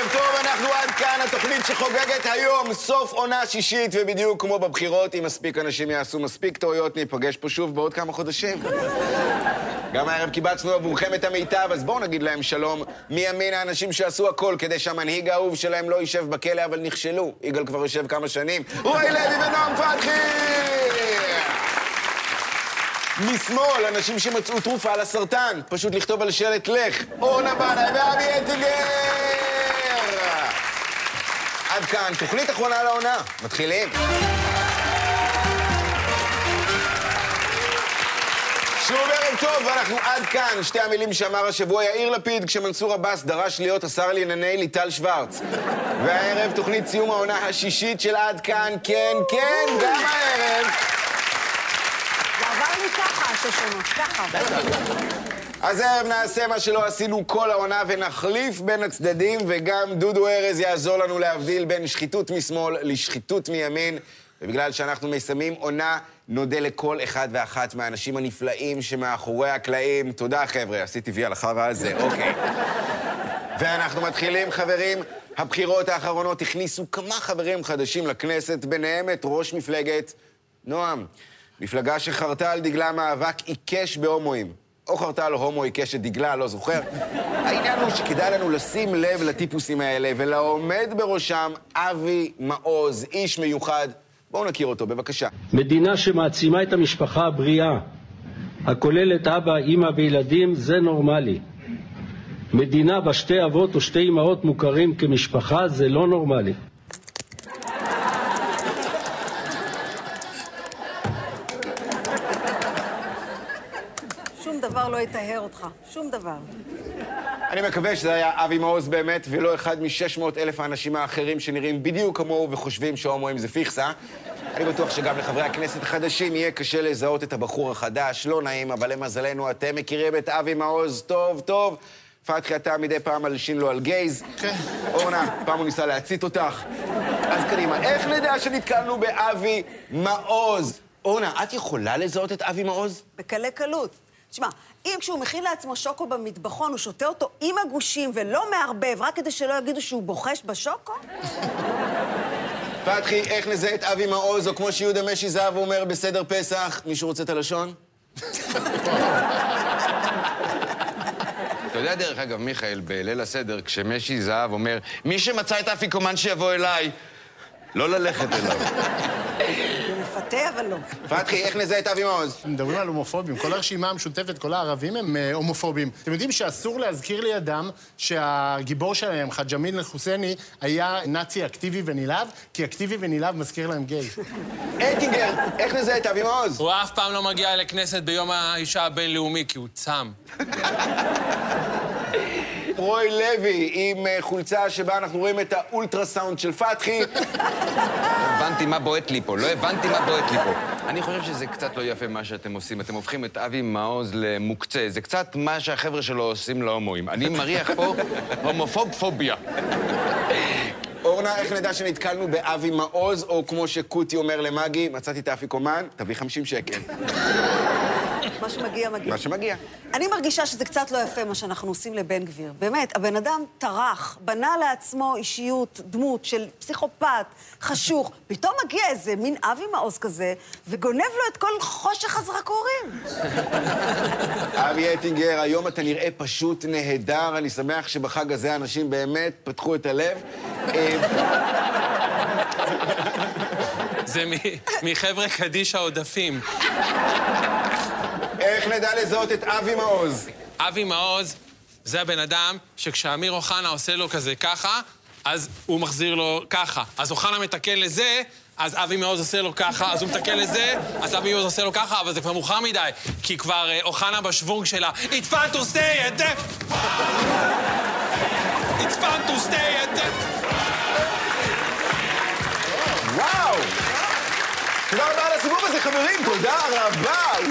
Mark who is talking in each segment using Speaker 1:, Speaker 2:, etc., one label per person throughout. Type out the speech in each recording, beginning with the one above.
Speaker 1: ערב טוב, אנחנו עד כאן, התוכנית שחוגגת היום, סוף עונה שישית, ובדיוק כמו בבחירות, אם מספיק אנשים יעשו מספיק טעויות, ניפגש פה שוב בעוד כמה חודשים. גם הערב קיבצנו עבורכם את המיטב, אז בואו נגיד להם שלום. מימין האנשים שעשו הכל כדי שהמנהיג האהוב שלהם לא יישב בכלא, אבל נכשלו. יגאל כבר יושב כמה שנים. רועי לוי ונועם פתחי! משמאל, אנשים שמצאו תרופה על הסרטן, פשוט לכתוב על שלט לך. אורנה בנאי ואבי אטינגר! עד כאן, תוכנית אחרונה לעונה. מתחילים. שוב ערב טוב, ואנחנו עד כאן. שתי המילים שאמר השבוע יאיר לפיד כשמנסור עבאס דרש להיות השר לענייני ליטל שוורץ. והערב תוכנית סיום העונה השישית של עד כאן, כן, כן, גם הערב.
Speaker 2: זה עבר לי ככה, ששונות, ככה.
Speaker 1: אז הערב נעשה מה שלא עשינו כל העונה ונחליף בין הצדדים, וגם דודו ארז יעזור לנו להבדיל בין שחיתות משמאל לשחיתות מימין. ובגלל שאנחנו מסיימים עונה, נודה לכל אחד ואחת מהאנשים הנפלאים שמאחורי הקלעים. תודה חבר'ה, עשיתי וי על החרא הזה, אוקיי. ואנחנו מתחילים חברים. הבחירות האחרונות הכניסו כמה חברים חדשים לכנסת, ביניהם את ראש מפלגת נועם. מפלגה שחרתה על דגלה מאבק עיקש בהומואים. או חרתה על הומו עיקש את דגלה, לא זוכר. העניין הוא שכדאי לנו לשים לב לטיפוסים האלה, ולעומד בראשם אבי מעוז, איש מיוחד. בואו נכיר אותו, בבקשה.
Speaker 3: מדינה שמעצימה את המשפחה הבריאה, הכוללת אבא, אמא וילדים, זה נורמלי. מדינה בה שתי אבות או שתי אמהות מוכרים כמשפחה, זה לא נורמלי.
Speaker 2: שום דבר לא יטהר אותך, שום דבר.
Speaker 1: אני מקווה שזה היה אבי מעוז באמת, ולא אחד מ-600,000 האנשים האחרים שנראים בדיוק כמוהו וחושבים שההומואים זה פיכסה. אני בטוח שגם לחברי הכנסת החדשים יהיה קשה לזהות את הבחור החדש, לא נעים, אבל למזלנו אתם מכירים את אבי מעוז טוב טוב. פתחי, אתה מדי פעם מלשין לו על גייז. כן. אורנה, פעם הוא ניסה להצית אותך. אז קדימה, איך נדע שנתקלנו באבי מעוז? אורנה, את יכולה לזהות את אבי מעוז?
Speaker 2: בקלי קלות. תשמע, אם כשהוא מכין לעצמו שוקו במטבחון, הוא שותה אותו עם הגושים ולא מערבב, רק כדי שלא יגידו שהוא בוחש בשוקו?
Speaker 1: פתחי, איך נזהה את אבי מעוז, או כמו שיהודה משי זהב אומר בסדר פסח, מישהו רוצה את הלשון?
Speaker 4: אתה יודע דרך אגב, מיכאל, בליל הסדר, כשמשי זהב אומר, מי שמצא את האפיקומן שיבוא אליי, לא ללכת אליו.
Speaker 2: הוא מפתה, אבל לא.
Speaker 1: פתחי, איך נזהה את אבי מעוז?
Speaker 5: מדברים על הומופובים. כל הרשימה המשותפת, כל הערבים הם הומופובים. אתם יודעים שאסור להזכיר לידם שהגיבור שלהם, חאג' אמין אל-חוסייני, היה נאצי אקטיבי ונלהב, כי אקטיבי ונלהב מזכיר להם גיי.
Speaker 1: אטינגר, איך נזהה את אבי מעוז?
Speaker 6: הוא אף פעם לא מגיע לכנסת ביום האישה הבינלאומי, כי הוא צם.
Speaker 1: רועי לוי, עם חולצה שבה אנחנו רואים את האולטרסאונד של פתחי.
Speaker 4: הבנתי מה בועט לי פה, לא הבנתי מה בועט לי פה. אני חושב שזה קצת לא יפה מה שאתם עושים. אתם הופכים את אבי מעוז למוקצה. זה קצת מה שהחבר'ה שלו עושים להומואים. אני מריח פה הומופוב-פוביה.
Speaker 1: אורנה, איך נדע שנתקלנו באבי מעוז, או כמו שקוטי אומר למגי, מצאתי את האפיקומן, תביא 50 שקל.
Speaker 2: מה שמגיע, מגיע.
Speaker 1: מה שמגיע.
Speaker 2: אני מרגישה שזה קצת לא יפה מה שאנחנו עושים לבן גביר. באמת, הבן אדם טרח, בנה לעצמו אישיות, דמות של פסיכופת, חשוך. פתאום מגיע איזה מין אבי מעוז כזה, וגונב לו את כל חושך הזרקורים.
Speaker 1: אבי אטינגר, היום אתה נראה פשוט נהדר. אני שמח שבחג הזה אנשים באמת פתחו את הלב.
Speaker 6: זה מחבר'ה קדיש העודפים.
Speaker 1: איך נדע לזהות את אבי מעוז?
Speaker 6: אבי מעוז זה הבן אדם שכשאמיר אוחנה עושה לו כזה ככה, אז הוא מחזיר לו ככה. אז אוחנה מתקן לזה, אז אבי מעוז עושה לו ככה, אז הוא מתקן לזה, אז אבי מעוז עושה לו ככה, אבל זה כבר מאוחר מדי, כי כבר אוחנה בשוונג שלה, It's fun to stay at death! It's fun to stay at death!
Speaker 1: וואו! תודה רבה על הסיבוב הזה, חברים, תודה רבה!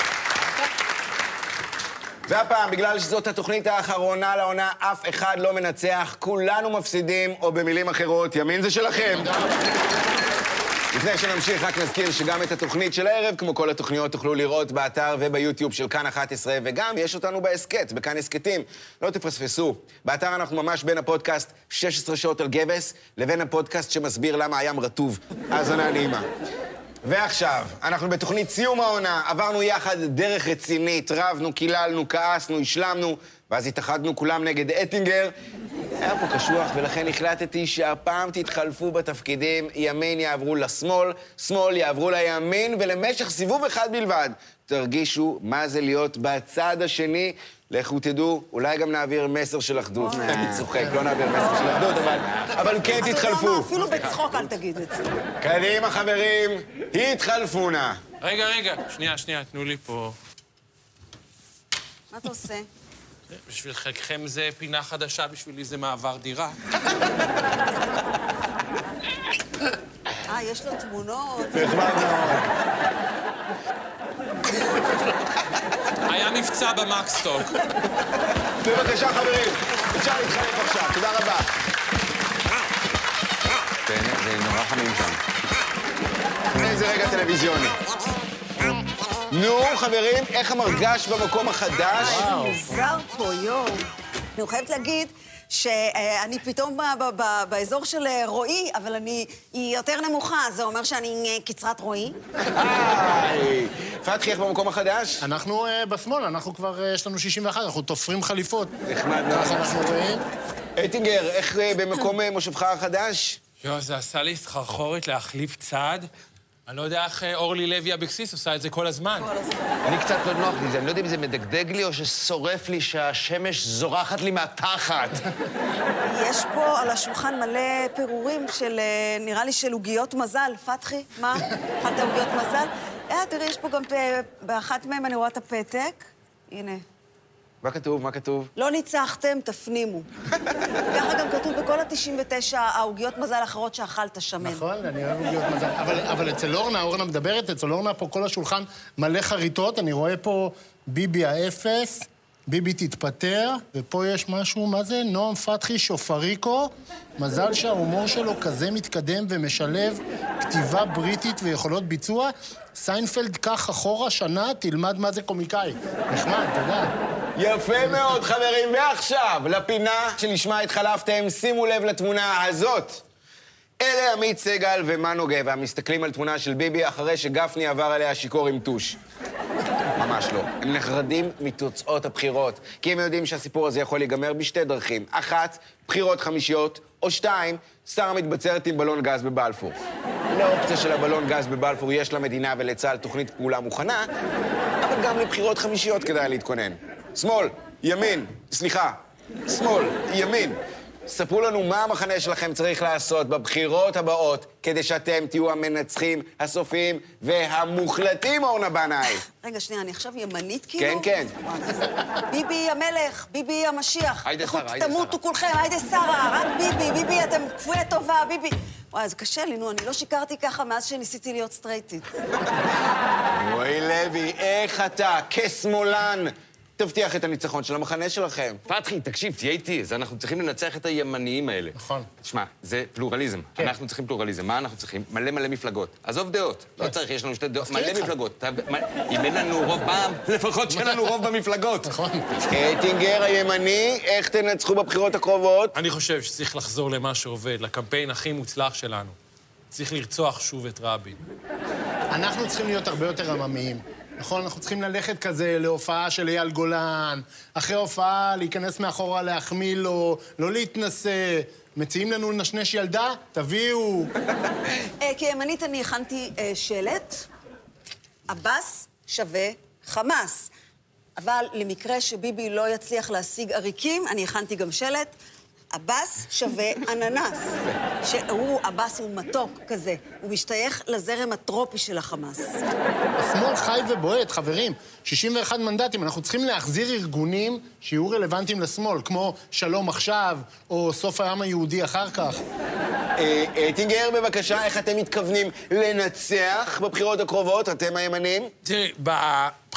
Speaker 1: והפעם, בגלל שזאת התוכנית האחרונה לעונה, אף אחד לא מנצח, כולנו מפסידים, או במילים אחרות, ימין זה שלכם. לפני שנמשיך, רק נזכיר שגם את התוכנית של הערב, כמו כל התוכניות, תוכלו לראות באתר וביוטיוב של כאן 11, וגם יש אותנו בהסקט, בכאן הסקטים. לא תפספסו. באתר אנחנו ממש בין הפודקאסט 16 שעות על גבס, לבין הפודקאסט שמסביר למה הים רטוב. האזנה נעימה. ועכשיו, אנחנו בתוכנית סיום העונה, עברנו יחד דרך רצינית, רבנו, קיללנו, כעסנו, השלמנו, ואז התאחדנו כולם נגד אטינגר. היה פה קשוח, ולכן החלטתי שהפעם תתחלפו בתפקידים, ימין יעברו לשמאל, שמאל יעברו לימין, ולמשך סיבוב אחד בלבד תרגישו מה זה להיות בצד השני. לכו תדעו, אולי גם נעביר מסר של אחדות. אני צוחק, לא נעביר מסר של אחדות, אבל כן תתחלפו.
Speaker 2: אפילו בצחוק אל תגיד את זה.
Speaker 1: קדימה, חברים, התחלפו נא.
Speaker 6: רגע, שנייה, תנו לי פה.
Speaker 2: מה אתה עושה?
Speaker 6: בשביל חלקכם זה פינה חדשה, בשבילי זה מעבר דירה.
Speaker 2: יש לו תמונות.
Speaker 1: נחמד מאוד.
Speaker 6: היה מבצע במקסטוק.
Speaker 1: בבקשה, חברים, אפשר להתחלף עכשיו, תודה רבה.
Speaker 4: זה נורא חמים שם.
Speaker 1: איזה רגע טלוויזיוני. נו, חברים, איך המרגש במקום החדש?
Speaker 2: מוזר פה, יואו. אני חייבת להגיד שאני פתאום באזור של רועי, אבל היא יותר נמוכה, זה אומר שאני קצרת רועי.
Speaker 1: פתחי, איך במקום החדש?
Speaker 5: אנחנו בשמאל, אנחנו כבר, יש לנו 61, אנחנו תופרים חליפות.
Speaker 1: נחמד מאוד.
Speaker 5: ככה אנחנו רואים.
Speaker 1: אטינגר, איך במקום מושבך החדש?
Speaker 6: יואו, זה עשה לי סחרחורת להחליף צד. אני לא יודע איך אורלי לוי אבקסיס עושה את זה כל הזמן.
Speaker 4: אני קצת לא נוח לי זה, אני לא יודע אם זה מדגדג לי או ששורף לי שהשמש זורחת לי מהתחת.
Speaker 2: יש פה על השולחן מלא פירורים של, נראה לי, של עוגיות מזל. פתחי, מה? אכלת עוגיות מזל? תראי, יש פה גם באחת מהם אני רואה את הפתק. הנה.
Speaker 1: מה כתוב?
Speaker 2: לא ניצחתם, תפנימו. ככה גם כתוב בכל ה-99 העוגיות מזל האחרות שאכלת שמן.
Speaker 5: נכון, אני אוהב עוגיות מזל. אבל אצל אורנה מדברת, אצל אורנה פה כל השולחן מלא חריטות, אני רואה פה ביבי האפס, ביבי תתפטר, ופה יש משהו, מה זה? נועם פתחי שופריקו, מזל שההומור שלו כזה מתקדם ומשלב כתיבה בריטית ויכולות ביצוע. סיינפלד, קח אחורה שנה, תלמד מה זה קומיקאי. נחמד, תודה.
Speaker 1: יפה מאוד, חברים. ועכשיו, לפינה שלשמה התחלפתם, שימו לב לתמונה הזאת. אלה עמית סגל ומנו גבע מסתכלים על תמונה של ביבי אחרי שגפני עבר עליה שיכור עם טוש. ממש לא. הם נחרדים מתוצאות הבחירות, כי הם יודעים שהסיפור הזה יכול להיגמר בשתי דרכים. 1, בחירות חמישיות, או 2, שרה מתבצרת עם בלון גז בבלפור. לאופציה של הבלון גז בבלפור יש למדינה ולצה"ל תוכנית פעולה מוכנה, אבל גם לבחירות חמישיות כדאי להתכונן. שמאל, ימין, שמאל, ימין. ספרו לנו מה המחנה שלכם צריך לעשות בבחירות הבאות כדי שאתם תהיו המנצחים, הסופיים והמוחלטים, אורנה בנאי.
Speaker 2: רגע, שנייה, אני עכשיו ימנית כאילו?
Speaker 1: כן.
Speaker 2: ביבי המלך, ביבי המשיח.
Speaker 4: היידה שרה, היידה
Speaker 2: תמותו כולכם, היידה שרה, רק ביבי, אתם כפויי טובה, ביבי. וואי, זה קשה לי, נו, אני לא שיקרתי ככה מאז שניסיתי להיות סטרייטית.
Speaker 1: רועי לוי, איך אתה, כשמאלן, תבטיח את הניצחון של המחנה שלכם.
Speaker 4: פתחי, תקשיב, תהיה איתי, אז אנחנו צריכים לנצח את הימניים האלה.
Speaker 5: נכון.
Speaker 4: תשמע, זה פלורליזם.
Speaker 5: כן.
Speaker 4: אנחנו צריכים פלורליזם. מה אנחנו צריכים? מלא מפלגות. עזוב דעות. לא צריך, יש לנו שתי דעות. מלא מפלגות. אם אין לנו רוב בעם, לפחות שאין לנו רוב במפלגות.
Speaker 5: נכון.
Speaker 1: אטינגר הימני, איך תנצחו בבחירות הקרובות?
Speaker 6: אני חושב שצריך לחזור למה שעובד, לקמפיין הכי מוצלח שלנו. צריך לרצוח שוב את רבין.
Speaker 5: אנחנו צריכים להיות הרבה יותר עממיים. נכון, אנחנו צריכים ללכת כזה להופעה של אייל גולן, אחרי הופעה להיכנס מאחורה, להחמיא לו, לא להתנסה. מציעים לנו לנשנש ילדה? תביאו.
Speaker 2: כימנית אני הכנתי שלט, עבאס שווה חמאס. אבל למקרה שביבי לא יצליח להשיג עריקים, אני הכנתי גם שלט, עבאס שווה אננס. עבאס הוא מתוק כזה, הוא משתייך לזרם הטרופי של החמאס.
Speaker 5: השמאל חי ובועט, חברים. 61 מנדטים, אנחנו צריכים להחזיר ארגונים שיהיו רלוונטיים לשמאל, כמו שלום עכשיו, או סוף העם היהודי אחר כך.
Speaker 1: אטינגר, בבקשה, איך אתם מתכוונים לנצח בבחירות הקרובות, אתם הימנים?
Speaker 6: תראי, בבחירות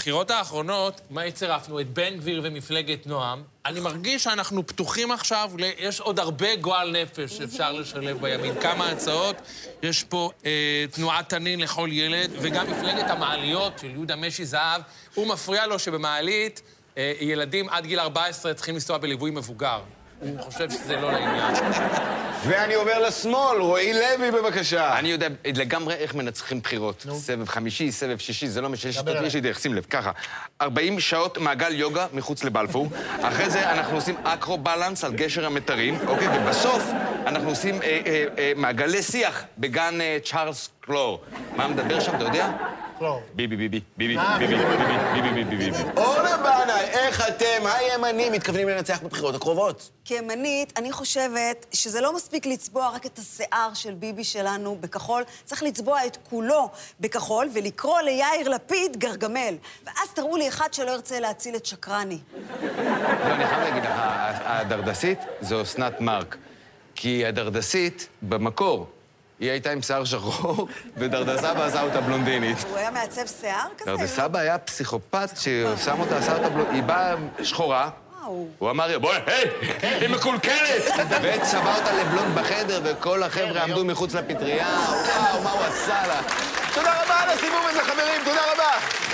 Speaker 6: בבחירות האחרונות, מה הצרפנו? את בן גביר ומפלגת נועם. אני מרגיש שאנחנו פתוחים עכשיו, יש עוד הרבה גועל נפש שאפשר לשלב בימין. כמה הצעות, יש פה תנועת תנין לכל ילד, וגם מפלגת המעליות של יהודה משי זהב, הוא מפריע לו שבמעלית ילדים עד גיל 14 צריכים לנסוע בליווי מבוגר. הוא חושב שזה לא לעניין.
Speaker 1: ואני עובר לשמאל, רועי לוי, בבקשה.
Speaker 4: אני יודע לגמרי איך מנצחים בחירות. סבב חמישי, סבב שישי, זה לא משנה שיש לי דרך, שים לב, ככה. 40 שעות מעגל יוגה מחוץ לבלפור. אחרי זה אנחנו עושים אקרו-בלנס על גשר המתרים, אוקיי? ובסוף אנחנו עושים מעגלי שיח בגן צ'ארלס קלור. מה מדבר שם, אתה יודע? ביבי, ביבי, ביבי, ביבי, ביבי, ביבי, ביבי.
Speaker 1: אורנה בנאי, איך אתם, הימנים, מתכוונים לנצח בבחירות הקרובות?
Speaker 2: כימנית, אני חושבת שזה לא מספיק לצבוע רק את השיער של ביבי שלנו בכחול, צריך לצבוע את כולו בכחול ולקרוא ליאיר לפיד גרגמל. ואז תראו לי אחד שלא ירצה להציל את שקרני.
Speaker 4: לא, אני חייב להגיד לך, הדרדסית זו אסנת מארק. כי הדרדסית, במקור, היא הייתה עם שיער שחור, ודרדסבא עשה אותה בלונדינית.
Speaker 2: הוא היה מעצב שיער כזה?
Speaker 4: דרדסבא היה פסיכופת ששם אותה, עשה אותה בלונדינית. היא באה שחורה, הוא אמר, בואי, היי, היא מקולקלת! וצבע אותה לבלונד בחדר, וכל החבר'ה עמדו מחוץ לפטריה. וואו, מה הוא עשה לה?
Speaker 1: תודה רבה על הסיבוב הזה, חברים, תודה רבה.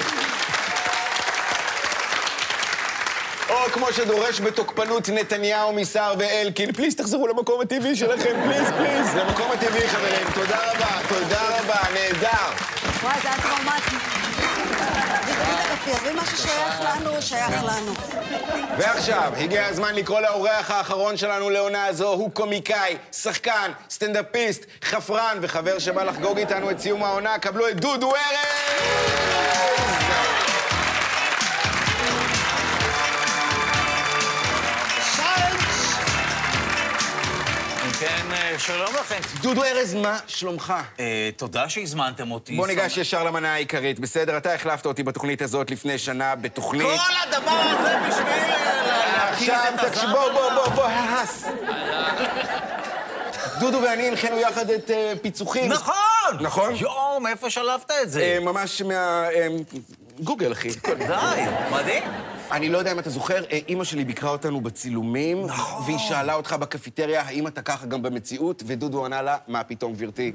Speaker 1: או כמו שדורש בתוקפנות נתניהו, מסער ואלקין, פליז תחזרו למקום הטבעי שלכם, פליז, פליז. למקום הטבעי, חברים. תודה רבה, נהדר.
Speaker 2: וואי, זה היה טראומטי. תביא מה ששייך לנו, שייך לנו.
Speaker 1: ועכשיו, הגיע הזמן לקרוא לאורח האחרון שלנו לעונה הזו. הוא קומיקאי, שחקן, סטנדאפיסט, חפרן וחבר שבא לחגוג איתנו את סיום העונה. קבלו את דודו ארז!
Speaker 7: כן, שלום לכם.
Speaker 1: דודו ארז, מה שלומך?
Speaker 7: תודה שהזמנתם אותי.
Speaker 1: בוא ניגש ישר למנה העיקרית, בסדר? אתה החלפת אותי בתוכנית הזאת לפני שנה, בתוכנית...
Speaker 7: כל הדבר הזה בשביל להכניס את הזמן.
Speaker 1: עכשיו, בוא, ההס. דודו ואני הנחנו יחד את פיצוחים.
Speaker 7: נכון! יואו, מאיפה שלפת את זה?
Speaker 1: ממש גוגל, אחי.
Speaker 7: די, מדהים.
Speaker 1: אני לא יודע אם אתה זוכר, אמא שלי ביקרה אותנו בצילומים, והיא שאלה אותך בקפיטריה, האם אתה ככה גם במציאות? ודודו ענה לה, מה פתאום, גברתי?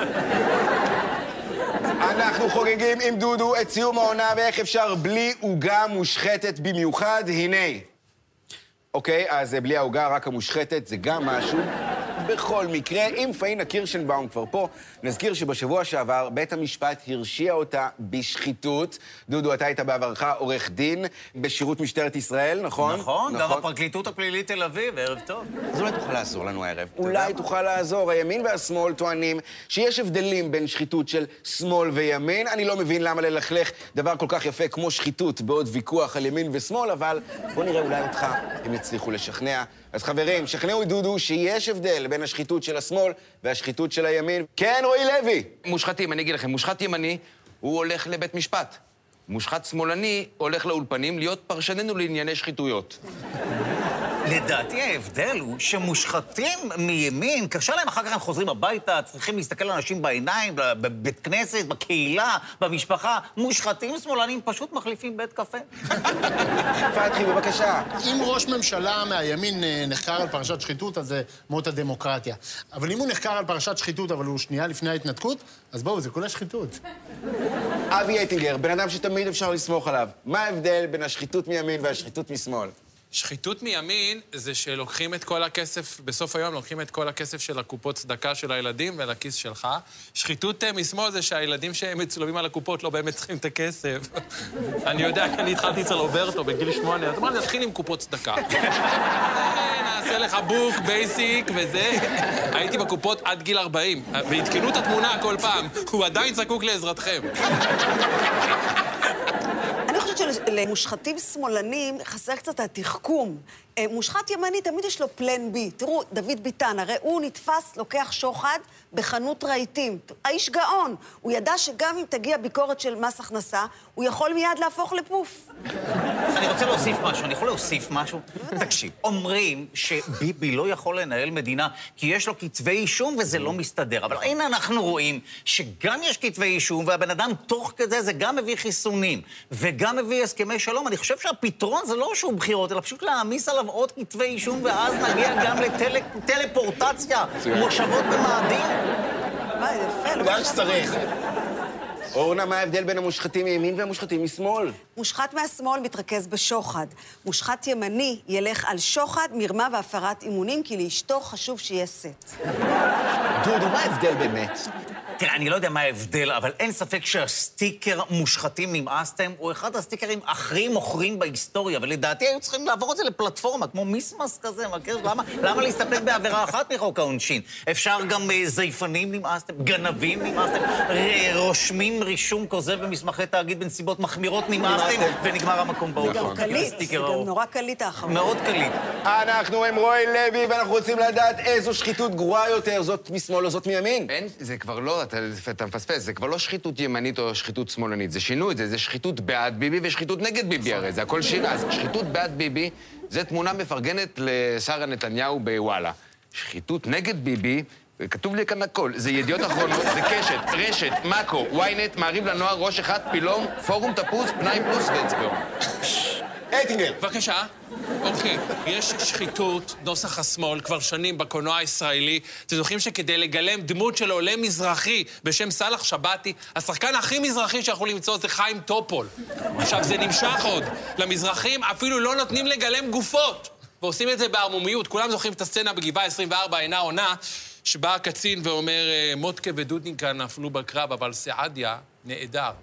Speaker 1: אנחנו חוגגים עם דודו את סיום העונה, ואיך אפשר בלי עוגה מושחתת במיוחד, הנה. אוקיי, אז בלי העוגה, רק המושחתת, זה גם משהו. בכל מקרה, אם פאינה קירשנבאום כבר פה, נזכיר שבשבוע שעבר בית המשפט הרשיע אותה בשחיתות. דודו, אתה היית בעברך עורך דין בשירות משטרת ישראל, נכון?
Speaker 7: נכון, גם הפרקליטות הפלילית תל אביב, ערב טוב.
Speaker 1: אז אולי תוכל לעזור לנו הערב. אולי תוכל לעזור. הימין והשמאל טוענים שיש הבדלים בין שחיתות של שמאל וימין. אני לא מבין למה ללכלך דבר כל כך יפה כמו שחיתות בעוד ויכוח על ימין ושמאל, אבל בוא נראה אולי אותך הם יצליחו לשכנע. אז חברים, שכנעו את דודו שיש הבדל בין השחיתות של השמאל והשחיתות של הימין. כן, רועי לוי.
Speaker 4: מושחתים, אני אגיד לכם, מושחת ימני, הוא הולך לבית משפט. מושחת שמאלני הולך לאולפנים להיות פרשננו לענייני שחיתויות.
Speaker 7: לדעתי ההבדל הוא שמושחתים מימין, קשה להם, אחר כך הם חוזרים הביתה, צריכים להסתכל לאנשים בעיניים, בבית כנסת, בקהילה, במשפחה. מושחתים שמאלנים פשוט מחליפים בית קפה.
Speaker 1: פתחי, בבקשה.
Speaker 5: אם ראש ממשלה מהימין נחקר על פרשת שחיתות, אז זה מות הדמוקרטיה. אבל אם הוא נחקר על פרשת שחיתות, אבל הוא שנייה לפני ההתנתקות, אז בואו, זה כולה שחיתות.
Speaker 1: אבי אטינגר, בן אדם שתמיד אפשר לסמוך עליו. מה ההבדל בין השחיתות מימין והשחיתות משמאל?
Speaker 6: שחיתות מימין זה שלוקחים את כל הכסף, בסוף היום לוקחים את כל הכסף של הקופות צדקה של הילדים ולכיס שלך. שחיתות משמאל זה שהילדים שהם מצולבים על הקופות לא באמת צריכים את הכסף. אני יודע, כי אני התחלתי אצל רוברטו בגיל 8, אז אמרתי, נתחיל עם קופות צדקה. נעשה לך בוק, בייסיק וזה. הייתי בקופות עד גיל 40, והתקנו את התמונה כל פעם. הוא עדיין זקוק לעזרתכם.
Speaker 2: אני חושבת שלמושחתים שמאלנים חסר קצת התחכום. מושחת ימני, תמיד יש לו פלן בי. תראו, דוד ביטן, הרי הוא נתפס, לוקח שוחד בחנות רהיטים. האיש גאון. הוא ידע שגם אם תגיע ביקורת של מס הכנסה, הוא יכול מיד להפוך לפוף.
Speaker 7: אני רוצה להוסיף משהו, אני יכול להוסיף משהו? תקשיב, אומרים שביבי לא יכול לנהל מדינה כי יש לו כתבי אישום וזה לא מסתדר. אבל הנה אנחנו רואים שגם יש כתבי אישום והבן אדם תוך כדי זה גם מביא חיסונים וגם מביא הסכמי שלום. אני חושב שהפתרון זה לא שהוא בחירות, אלא פשוט להעמיס עליו עוד כתבי אישום ואז נגיע גם לטלפורטציה, מושבות במאדים.
Speaker 2: מה, יפה, לא
Speaker 1: מה שצריך. אורנה, מה ההבדל בין המושחתים מימין והמושחתים משמאל?
Speaker 2: מושחת מהשמאל מתרכז בשוחד. מושחת ימני ילך על שוחד, מרמה והפרת אימונים, כי לאשתו חשוב שיהיה סט.
Speaker 1: דודו, מה ההבדל באמת?
Speaker 7: תראה, אני לא יודע מה ההבדל, אבל אין ספק שהסטיקר מושחתים נמאסתם הוא אחד הסטיקרים הכי מוכרים בהיסטוריה, ולדעתי היו צריכים לעבור את זה לפלטפורמה, כמו מיסמס כזה, למה להסתפק בעבירה אחת מחוק העונשין? אפשר גם זייפנים נמאסתם, גנבים נמאסתם, רושמים רישום כוזב במסמכי תאגיד בנסיבות מחמירות נמאסתם, ונגמר המקום בעולם.
Speaker 2: זה גם קליט, זה גם נורא קליט האחרון.
Speaker 7: מאוד קליט.
Speaker 1: אנחנו עם רועי לוי, ואנחנו רוצים לדעת איזו שחיתות גרועה יותר, זאת משמאל או זאת מימין.
Speaker 4: אין, זה כבר לא, אתה מפספס, זה כבר לא שחיתות ימנית או שחיתות שמאלנית, זה שינו את זה, זה שחיתות בעד ביבי ושחיתות נגד ביבי הרי, זה הכל שינה. אז שחיתות בעד ביבי, זה תמונה מפרגנת לשרה נתניהו בוואלה. שחיתות נגד ביבי, כתוב לי כאן הכל, זה ידיעות אחרונות, זה קשת, רשת, מאקו, וויינט, מעריב לנוער, ראש אחד, פילום, פורום תפוס, פנאי פלוס ואצבעון.
Speaker 1: אטינגר.
Speaker 6: בבקשה. אוקיי, יש שחיתות, נוסח השמאל, כבר שנים בקולנוע הישראלי. אתם זוכרים שכדי לגלם דמות של עולה מזרחי בשם סלאח שבתי, השחקן הכי מזרחי שיכול למצוא זה חיים טופול. עכשיו, זה נמשך עוד. למזרחים אפילו לא נותנים לגלם גופות. ועושים את זה בערמומיות. כולם זוכרים את הסצנה בגבעה 24, אינה עונה, שבא הקצין ואומר, מוטקה ודודניקה נפלו בקרב, אבל סעדיה נעדר.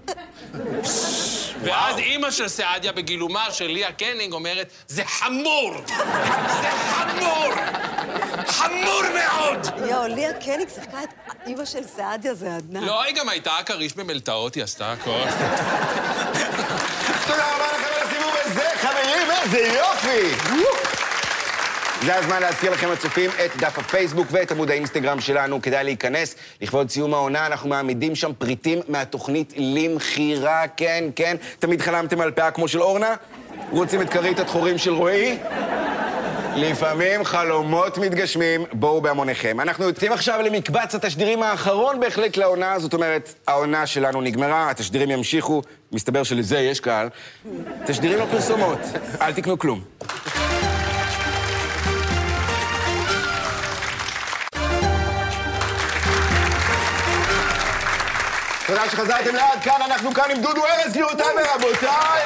Speaker 6: ואז אימא של סעדיה בגילומה של ליה קנינג אומרת, זה חמור! זה חמור! חמור מאוד!
Speaker 2: יאו, ליה קניג שיחקה את אימא של סעדיה, זה עדנה.
Speaker 6: לא, היא גם הייתה כריש במלטעות, היא עשתה הכל.
Speaker 1: תודה רבה לכם על הסיבוב הזה, חברים, איזה יופי! זה הזמן להזכיר לכם הצופים את דף הפייסבוק ואת עמוד האינסטגרם שלנו. כדאי להיכנס. לכבוד סיום העונה אנחנו מעמידים שם פריטים מהתוכנית למחירה. כן, כן. תמיד חלמתם על פאה כמו של אורנה? רוצים את כרית התחורים של רועי? לפעמים חלומות מתגשמים, בואו בהמוניכם. אנחנו יוצאים עכשיו למקבץ התשדירים האחרון בהחלט לעונה, זאת אומרת, העונה שלנו נגמרה, התשדירים ימשיכו, מסתבר שלזה יש קהל. תשדירים לא פרסומות, אל תקנו כלום. תודה שחזרתם לעד כאן, אנחנו כאן עם דודו ארז, גבירותיי ורבותיי!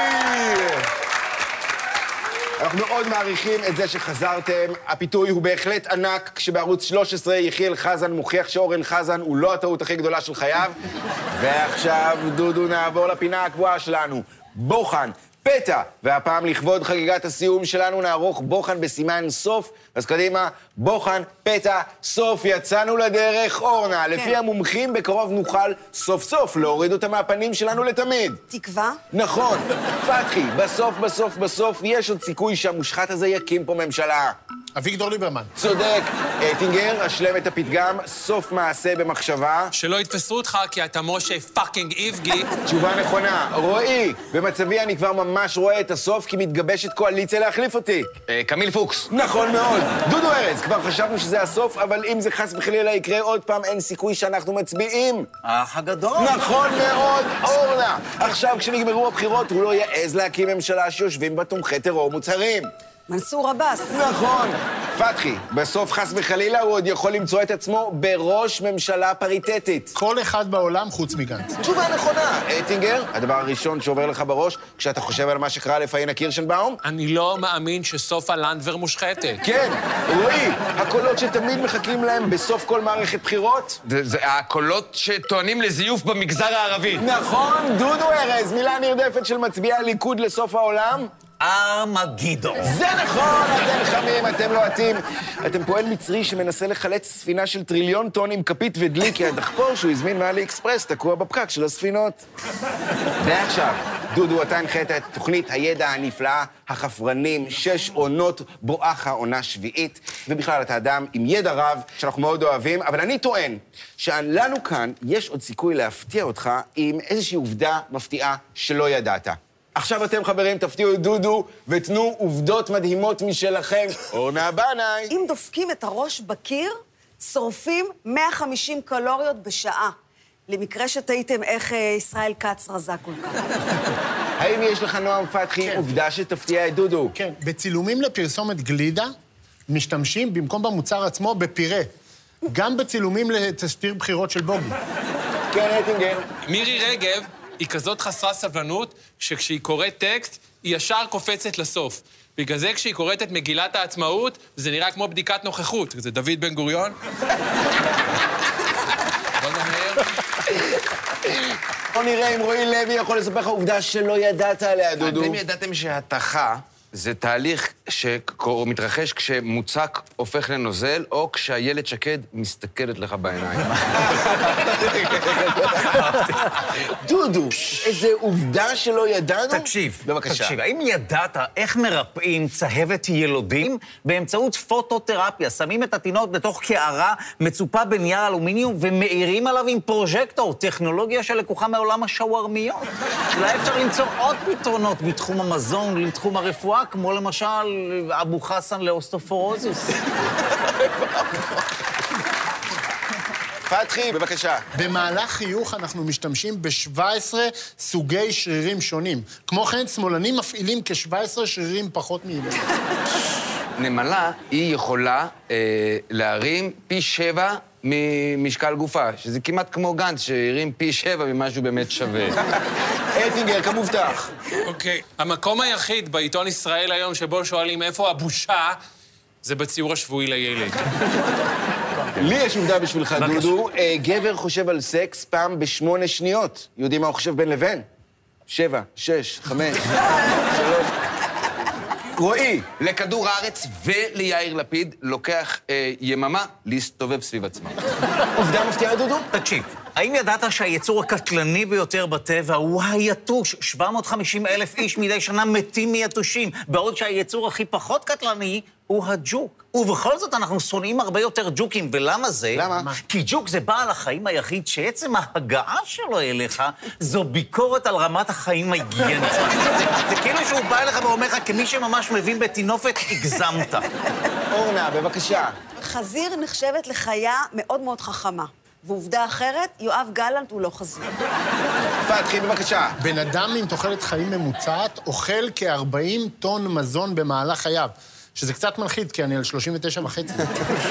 Speaker 1: אנחנו מאוד מעריכים את זה שחזרתם. הפיתוי הוא בהחלט ענק, כשבערוץ 13 יחיאל חזן מוכיח שאורן חזן הוא לא הטעות הכי גדולה של חייו. ועכשיו, דודו, נעבור לפינה הקבועה שלנו. בוחן, פתע, והפעם לכבוד חגיגת הסיום שלנו נערוך בוחן בסימן סוף. אז קדימה, בוחן, פתע, סוף, יצאנו לדרך, אורנה. כן. לפי המומחים, בקרוב נוכל סוף סוף להוריד אותה מהפנים שלנו לתמיד.
Speaker 2: תקווה?
Speaker 1: נכון. פתחי, בסוף, יש עוד סיכוי שהמושחת הזה יקים פה ממשלה.
Speaker 5: אביגדור ליברמן.
Speaker 1: צודק. אטינגר, אשלם את הפתגם, סוף מעשה במחשבה.
Speaker 6: שלא יתפסו אותך כי אתה משה פאקינג איבגי.
Speaker 1: תשובה נכונה. רועי, במצבי אני כבר ממש רואה את הסוף כי מתגבשת קואליציה להחליף אותי.
Speaker 4: קמיל פוקס.
Speaker 1: נכון מאוד. דודו ארז, כבר חשבנו שזה הסוף, אבל אם זה חס וחלילה יקרה עוד פעם, אין סיכוי שאנחנו מצביעים.
Speaker 7: האח הגדול.
Speaker 1: נכון מאוד, אורנה. עכשיו כשנגמרו הבחירות, הוא לא יעז להקים ממשלה שיושבים בה תומכי טרור מוצהרים.
Speaker 2: מנסור עבאס.
Speaker 1: נכון. פתחי, בסוף חס וחלילה הוא עוד יכול למצוא את עצמו בראש ממשלה פריטטית.
Speaker 5: כל אחד בעולם חוץ מגנץ.
Speaker 1: תשובה נכונה. אטינגר, הדבר הראשון שעובר לך בראש כשאתה חושב על מה שקרה לפאינה קירשנבאום?
Speaker 6: אני לא מאמין שסופה לנדבר מושחתת.
Speaker 1: כן, רועי, הקולות שתמיד מחכים להם בסוף כל מערכת בחירות?
Speaker 4: זה הקולות שטוענים לזיוף במגזר הערבי.
Speaker 1: נכון, דודו ארז, מילה נרדפת של מצביעי הליכוד לסוף העולם?
Speaker 7: ארמגידו.
Speaker 1: זה נכון, אתם חמים, אתם לוהטים. אתם פועל מצרי שמנסה לחלץ ספינה של 1 טריליון טון עם כפית ודלי, כי הדחפור שהוא הזמין מאלי אקספרס תקוע בפקק של הספינות. ועכשיו, דודו, אתה הנחית את תוכנית הידע הנפלאה, החפרנים, 6 עונות בואכה עונה שביעית, ובכלל אתה אדם עם ידע רב שאנחנו מאוד אוהבים, אבל אני טוען שלנו כאן יש עוד סיכוי להפתיע אותך עם איזושהי עובדה מפתיעה שלא ידעת. עכשיו אתם חברים, תפתיעו את דודו ותנו עובדות מדהימות משלכם. אורנה בנאי.
Speaker 2: אם דופקים את הראש בקיר, שורפים 150 קלוריות בשעה. למקרה שתהיתם איך ישראל כץ רזה כל כך.
Speaker 1: האם יש לך, נועם פתחי, עובדה שתפתיע את דודו?
Speaker 5: כן, בצילומים לפרסומת גלידה, משתמשים במקום במוצר עצמו בפירה. גם בצילומים לתספיר בחירות של בוגי.
Speaker 1: כן, אטינגר.
Speaker 6: מירי רגב היא כזאת חסרה סבלנות, שכשהיא קוראת טקסט, היא ישר קופצת לסוף. בגלל זה כשהיא קוראת את מגילת העצמאות, זה נראה כמו בדיקת נוכחות. זה דוד בן גוריון.
Speaker 1: בוא נראה אם רועי לוי יכול לספר לך עובדה שלא ידעת עליה, דודו.
Speaker 4: אתם ידעתם שהתחה זה תהליך שמתרחש כשמוצק הופך לנוזל, או כשהילד שקד מסתכלת לך בעיניים.
Speaker 1: דודו, איזה עובדה שלא ידענו?
Speaker 7: תקשיב,
Speaker 1: בבקשה.
Speaker 7: תקשיב, האם ידעת איך מרפאים צהבת ילודים? באמצעות פוטותרפיה. שמים את התינוק בתוך קערה מצופה בנייר אלומיניום ומאירים עליו עם פרוז'קטור, טכנולוגיה שלקוחה מעולם השווארמיות. אולי אפשר למצוא עוד פתרונות בתחום המזון, לתחום הרפואה, כמו למשל אבו חסן לאוסטופורוזיס.
Speaker 1: פתחי, בבקשה.
Speaker 5: במהלך חיוך אנחנו משתמשים ב-17 סוגי שרירים שונים. כמו כן, שמאלנים מפעילים כ-17 שרירים פחות מימין.
Speaker 4: נמלה היא יכולה להרים פי 7 ממשקל גופה, שזה כמעט כמו גנץ, שהרים פי 7 ממשהו באמת שווה.
Speaker 1: אטינגר, כמובטח.
Speaker 6: אוקיי. המקום היחיד בעיתון ישראל היום שבו שואלים איפה הבושה, זה בציור השבועי לילד.
Speaker 1: לי יש עובדה בשבילך, דודו. גבר חושב על סקס פעם ב8 שניות. יודעים מה הוא חושב בין לבין? 7, 6, 5, 3... רועי.
Speaker 4: לכדור הארץ וליאיר לפיד לוקח יממה להסתובב סביב עצמם.
Speaker 1: עובדה מפתיעה, דודו?
Speaker 7: תקשיב, האם ידעת שהיצור הקטלני ביותר בטבע הוא היתוש? 750,000 איש מדי שנה מתים מיתושים, בעוד שהיצור הכי פחות קטלני הוא הג'וק. ובכל זאת אנחנו שונאים הרבה יותר ג'וקים, ולמה זה?
Speaker 1: למה?
Speaker 7: כי ג'וק זה בעל החיים היחיד שעצם ההגעה שלו אליך זו ביקורת על רמת החיים ההיגיינית. זה כאילו שהוא בא אליך ואומר לך, כמי שממש מבין בתינופת, הגזמת.
Speaker 1: אורנה, בבקשה.
Speaker 2: חזיר נחשבת לחיה מאוד מאוד חכמה. ועובדה אחרת, יואב גלנט הוא לא חזיר.
Speaker 1: פתחי, בבקשה.
Speaker 5: בן אדם עם תוחלת חיים ממוצעת אוכל כ-40 טון מזון במהלך חייו. שזה קצת מלחיד, כי אני על 39.5.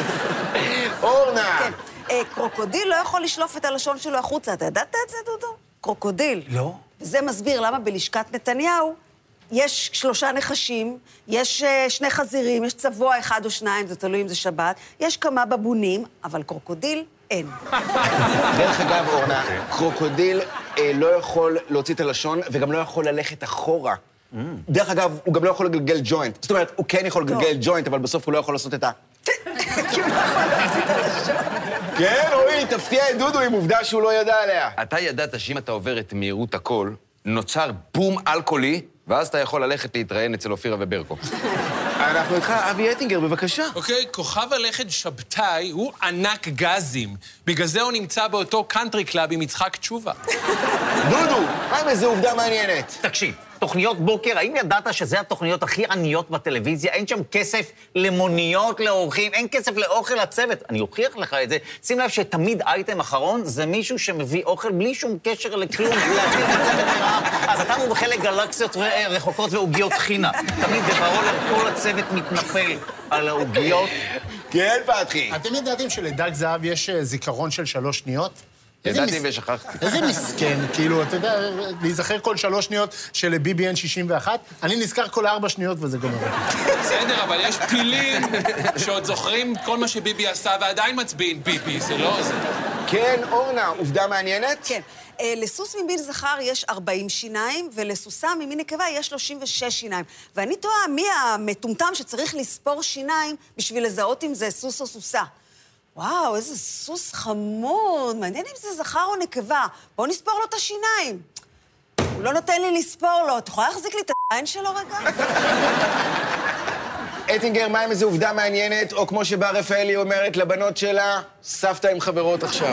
Speaker 1: אורנה!
Speaker 2: כן, קרוקודיל לא יכול לשלוף את הלשון שלו החוצה. אתה ידעת את זה, דודו? קרוקודיל.
Speaker 7: לא.
Speaker 2: וזה מסביר למה בלשכת נתניהו יש 3 נחשים, יש 2 חזירים, יש צבוע 1 או 2, זה תלוי אם זה שבת, יש כמה בבונים, אבל קרוקודיל אין.
Speaker 1: דרך אגב, אורנה, קרוקודיל לא יכול להוציא את הלשון וגם לא יכול ללכת אחורה. דרך אגב, הוא גם לא יכול לגלגל ג'וינט. זאת אומרת, הוא כן יכול לגלגל ג'וינט, אבל בסוף הוא לא יכול לעשות את ה...
Speaker 2: כי הוא לא יכול להוציא את הלשון.
Speaker 1: כן, רועי, תפתיע את דודו עם עובדה שהוא לא ידע עליה.
Speaker 4: אתה ידעת שאם אתה עובר את מהירות הקול, נוצר בום אלכוהולי, ואז אתה יכול ללכת להתראיין אצל אופירה וברקו.
Speaker 1: אנחנו איתך, אבי אטינגר, בבקשה.
Speaker 6: אוקיי, כוכב הלכת שבתאי הוא ענק גזים. בגלל זה הוא נמצא באותו קאנטרי קלאב עם יצחק תשובה.
Speaker 1: דודו, מה עם איזו עובדה מעניינת?
Speaker 7: תקשיב, תוכניות בוקר, האם ידעת שזה התוכניות הכי עניות בטלוויזיה? אין שם כסף למוניות לאורחים, אין כסף לאוכל לצוות. אני אוכיח לך את זה. שים לב שתמיד אייטם אחרון זה מישהו שמביא אוכל בלי שום קשר לכלום, להכין את הצוות מרעב. אז אתה בחלק גלקסיות רחוקות ועוגיות חינה. תמיד ברולר כל הצוות מתנפל על העוגיות.
Speaker 1: כן, פתחי.
Speaker 5: אתם ידעתם שלדג זהב יש זיכרון של 3 שניות?
Speaker 4: ידעתי ושכחתי.
Speaker 5: איזה מסכן, כאילו, אתה יודע, להיזכר כל 3 שניות שלביבי אין 61, אני נזכר כל 4 שניות וזה גומר.
Speaker 6: בסדר, אבל יש פילים שעוד זוכרים כל מה שביבי עשה ועדיין מצביעים ביבי, זה לא זה.
Speaker 1: כן, אורנה, עובדה מעניינת?
Speaker 2: כן. לסוס ממין זכר יש 40 שיניים, ולסוסה ממין נקבה יש 36 שיניים. ואני תוהה מי המטומטם שצריך לספור שיניים בשביל לזהות אם זה סוס או סוסה. וואו, איזה סוס חמוד, מעניין אם זה זכר או נקבה. בואו נספור לו את השיניים. הוא לא נותן לי לספור לו. את יכולה להחזיק לי את העין שלו רגע?
Speaker 1: אטינגר, מה עם איזו עובדה מעניינת, או כמו שבר רפאלי אומרת לבנות שלה, סבתא עם חברות עכשיו.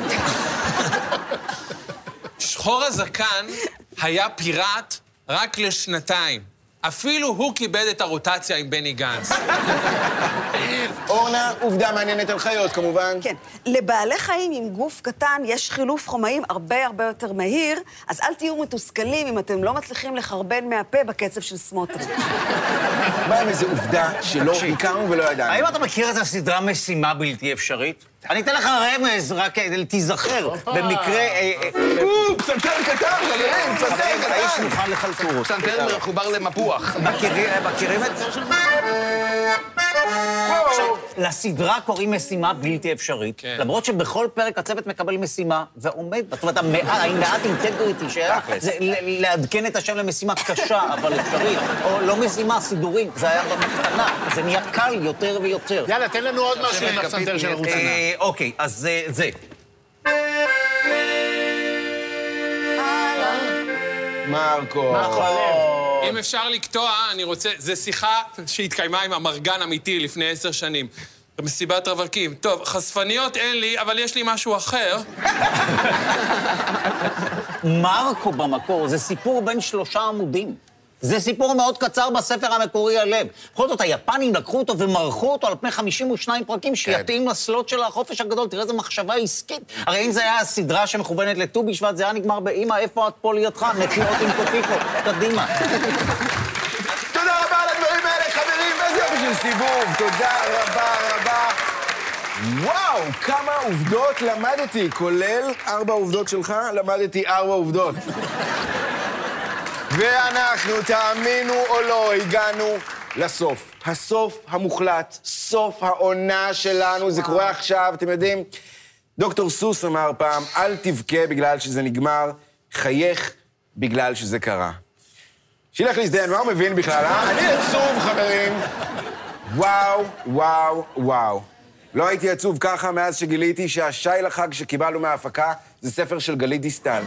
Speaker 6: שחור הזקן היה פיראט רק לשנתיים. אפילו הוא כיבד את הרוטציה עם בני גנץ.
Speaker 1: אורנה, עובדה מעניינת על חיות, כמובן.
Speaker 2: כן. לבעלי חיים עם גוף קטן יש חילוף חומרים הרבה יותר מהיר, אז אל תהיו מתוסכלים אם אתם לא מצליחים לחרבן מהפה בקצב של סמוטריץ'.
Speaker 1: מה עם איזו עובדה שלא הכרנו ולא ידענו?
Speaker 7: האם אתה מכיר את הסדרה משימה בלתי אפשרית? אני אתן לך רמז, רק תיזכר. במקרה...
Speaker 1: פסנתר קטן, חברים, פסנתר קטן.
Speaker 7: האיש מוכן לחלטורות.
Speaker 4: פסנתר מחובר למפוח.
Speaker 7: מכירים את זה? לסדרה קוראים משימה בלתי אפשרית, למרות שבכל פרק הצוות מקבל משימה ועומד, זאת אומרת, מעט אינטגריטי שהיה, זה לעדכן את השם למשימה קשה, אבל אפשרית, או לא משימה, סידורים, זה היה במקטנה, זה נהיה קל יותר ויותר.
Speaker 5: יאללה, תן לנו עוד משהו עם הפסנתר של ערוץ ענה.
Speaker 7: אוקיי, אז זה.
Speaker 1: מרקו.
Speaker 6: אם אפשר לקטוע, אני רוצה... זו שיחה שהתקיימה עם אמרגן אמיתי לפני 10 שנים. במסיבת רווקים. טוב, חשפניות אין לי, אבל יש לי משהו אחר.
Speaker 7: מרקו במקור זה סיפור בין 3 עמודים. זה סיפור מאוד קצר בספר המקורי הלב. בכל זאת, היפנים לקחו אותו ומרחו אותו על פני 52 פרקים שיתאים לסלוט של החופש הגדול. תראה איזה מחשבה עסקית. הרי אם זה היה הסדרה שמכוונת לט"ו בשבט, זה היה נגמר באמא, איפה את פה לידך? נתינות עם קופיקו. קדימה.
Speaker 1: תודה רבה על הדברים האלה, חברים, איזה יופי של סיבוב. תודה רבה. וואו, כמה עובדות למדתי, כולל 4 עובדות שלך, למדתי 4 עובדות. ואנחנו, תאמינו או לא, הגענו לסוף. הסוף המוחלט, סוף העונה שלנו, זה קורה עכשיו, אתם יודעים? דוקטור סוס אמר פעם, אל תבכה בגלל שזה נגמר, חייך בגלל שזה קרה. שילך להזדיין, מה הוא מבין בכלל, אה? אני עצוב, חברים. וואו. לא הייתי עצוב ככה מאז שגיליתי שהשי לחג שקיבלנו מההפקה זה ספר של גלית דיסטל.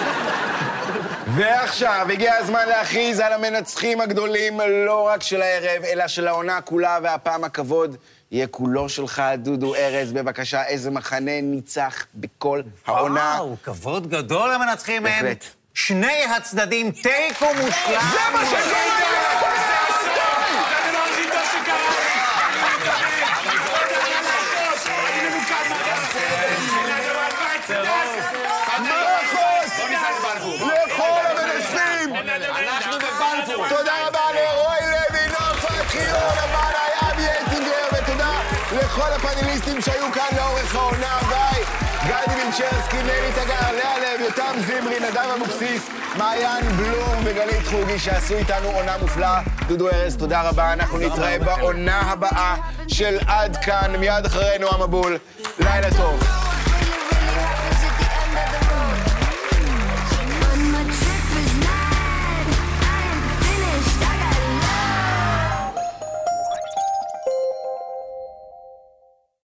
Speaker 1: ועכשיו הגיע הזמן להכריז על המנצחים הגדולים, לא רק של הערב, אלא של העונה כולה, והפעם הכבוד יהיה כולו שלך, דודו ארז. בבקשה, איזה מחנה ניצח בכל העונה.
Speaker 7: וואו, כבוד גדול למנצחים הם.
Speaker 1: בהחלט.
Speaker 7: שני הצדדים, תיקו מושלם.
Speaker 1: זה מה שקורה! לכל המנצחים! תודה רבה לרועי לוי, נופת חירון, הבנה, אבי אטינגר, ותודה לכל הפאנליסטים שהיו כאן לאורך העונה. ביי! גדי וינצ'רסקי, נלי תגר, לאה לב, יותם זמרי, נדב אבוקסיס, מעיין בלום וגלית חוגי שעשו איתנו עונה מופלאה. דודו ארז, תודה רבה. אנחנו נתראה בעונה הבאה של עד כאן, מיד אחרי נועם מבול. לילה טוב.